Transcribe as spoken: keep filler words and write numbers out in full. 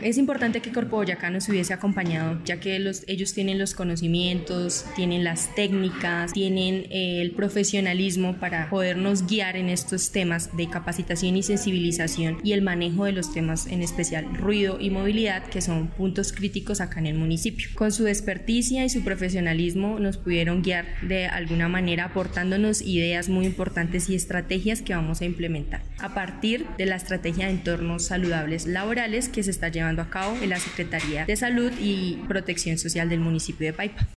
Es importante que Corpo Boyacá nos hubiese acompañado, ya que los, ellos tienen los conocimientos, tienen las técnicas, tienen eh, el profesionalismo para podernos guiar en estos temas de capacitación y sensibilización y el manejo de los temas, en especial ruido y movilidad, que son puntos críticos acá en el municipio. Con su experticia y su profesionalismo nos pudieron guiar de alguna manera, aportándonos ideas muy importantes y estrategias que vamos a implementar a partir de la estrategia de entornos saludables laborales que se está llevando a cabo en la Secretaría de Salud y Protección Social del municipio de Paipa.